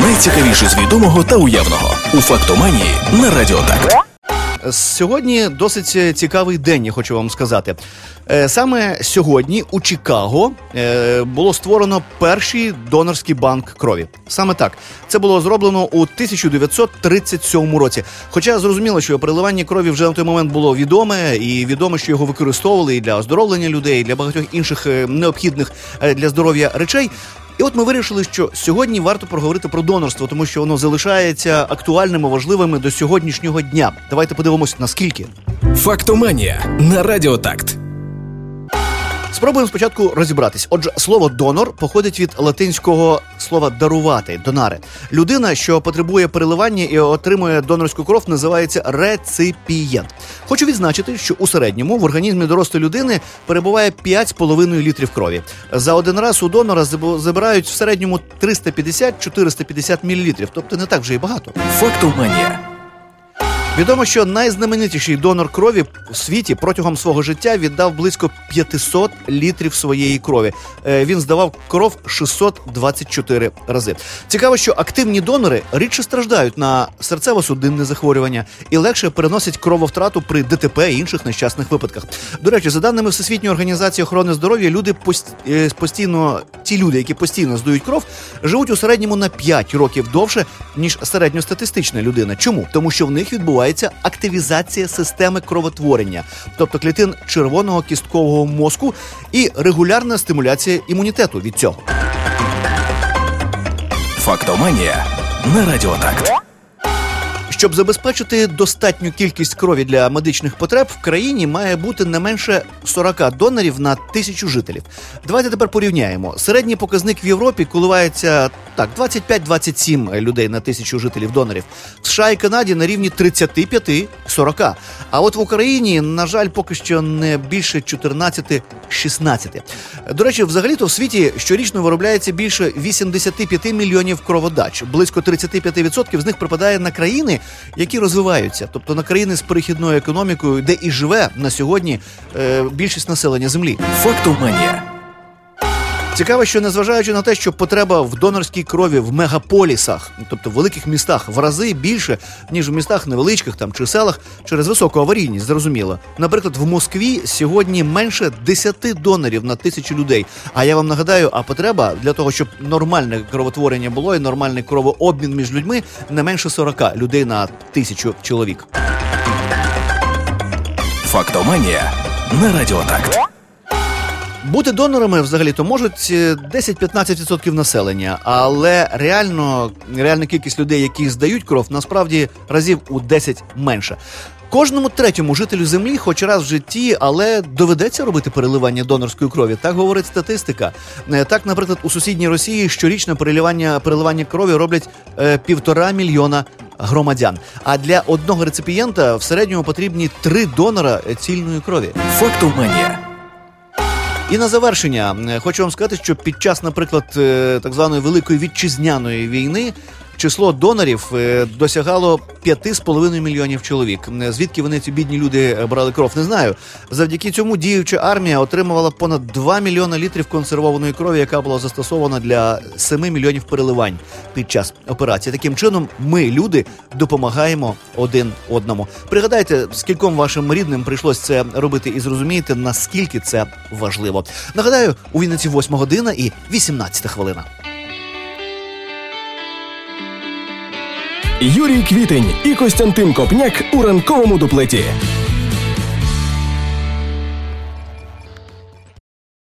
Найцікавіше з відомого та уявного у «Фактоманії» на Радіо Так. Сьогодні досить цікавий день, я хочу вам сказати. Саме сьогодні у Чикаго було створено перший донорський банк крові. Саме так. Це було зроблено у 1937 році. Хоча зрозуміло, що переливання крові вже на той момент було відоме, і відомо, що його використовували і для оздоровлення людей, і для багатьох інших необхідних для здоров'я речей. І от ми вирішили, що сьогодні варто проговорити про донорство, тому що воно залишається актуальним і важливим до сьогоднішнього дня. Давайте подивимося, наскільки. «Фактоманія» на Радіо Такт. Спробуємо спочатку розібратись. Отже, слово «донор» походить від латинського слова «дарувати», «донаре». Людина, що потребує переливання і отримує донорську кров, називається реципієнт. Хочу відзначити, що у середньому в організмі дорослої людини перебуває 5,5 літрів крові. За один раз у донора забирають в середньому 350-450 мл, тобто не так вже і багато. «Фактоманія». Відомо, що найзнаменитіший донор крові у світі протягом свого життя віддав близько 500 літрів своєї крові. Він здавав кров 624 рази. Цікаво, що активні донори рідше страждають на серцево-судинне захворювання і легше переносять крововтрату при ДТП і інших нещасних випадках. До речі, за даними Всесвітньої організації охорони здоров'я, ті люди, які постійно здають кров, живуть у середньому на 5 років довше, ніж середньостатистична людина. Чому? Тому що в них відбувається активізація системи кровотворення, тобто клітин червоного кісткового мозку, і регулярна стимуляція імунітету від цього. «Фактоманія» на Радіо Такт. Щоб забезпечити достатню кількість крові для медичних потреб, в країні має бути не менше 40 донорів на 1000 жителів. Давайте тепер порівняємо. Середній показник в Європі коливається 25-27 людей на 1000 жителів донорів. В США і Канаді на рівні 35-40. А от в Україні, на жаль, поки що не більше 14-16. До речі, взагалі-то в світі щорічно виробляється більше 85 мільйонів кроводач. Близько 35% з них припадає на країни, які розвиваються, тобто на країни з перехідною економікою, де і живе на сьогодні більшість населення землі. «Фактоманія». Цікаво, що незважаючи на те, що потреба в донорській крові в мегаполісах, тобто в великих містах, в рази більше, ніж в містах невеличких чи селах, через високу аварійність, зрозуміло. Наприклад, в Москві сьогодні менше 10 донорів на 1000 людей. А я вам нагадаю, потреба для того, щоб нормальне кровотворення було і нормальний кровообмін між людьми, не менше 40 людей на 1000 чоловік. «Фактоманія» на Радіо Такт. Бути донорами взагалі-то можуть 10-15% населення, але реальна кількість людей, які здають кров, насправді разів у 10 менше. Кожному третьому жителю Землі хоч раз в житті, але доведеться робити переливання донорської крові. Так говорить статистика. Так, наприклад, у сусідній Росії щорічне переливання крові роблять 1,5 мільйона громадян. А для одного реципієнта в середньому потрібні 3 донора цільної крові. «Фактоманія». І на завершення хочу вам сказати, що під час, наприклад, так званої Великої Вітчизняної війни число донорів досягало 5,5 мільйонів чоловік. Звідки вони, ці бідні люди, брали кров, не знаю. Завдяки цьому діюча армія отримувала понад 2 мільйона літрів консервованої крові, яка була застосована для 7 мільйонів переливань під час операції. Таким чином, ми, люди, допомагаємо один одному. Пригадайте, скільком вашим рідним прийшлось це робити і зрозумієте, наскільки це важливо. Нагадаю, у Вінниці 8 година і 18 хвилина. Юрій Квітень і Костянтин Копняк у ранковому дуплеті.